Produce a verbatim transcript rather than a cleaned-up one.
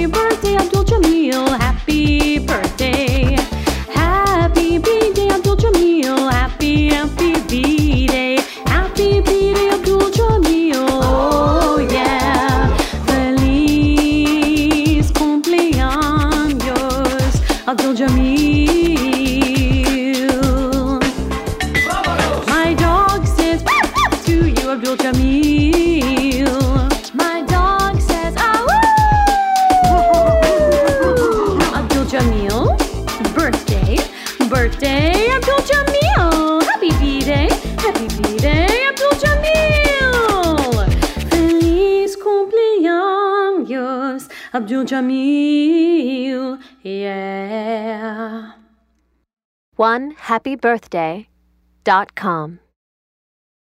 Happy birthday, Abdul Jamil. Happy birthday. Happy B-Day, Abdul Jamil. Happy, happy B-Day. Happy B-Day, Abdul Jamil. Oh, yeah. Feliz cumpleaños, Abdul Jamil. My dog says to you, Abdul Jamil. My dog says, ah, woo! Abdul Jamil, birthday, birthday, Abdul Jamil. Happy B-Day, happy B-Day, Abdul Jamil. Feliz cumpleaños, Abdul Jamil. Yeah. one happy birthday dot com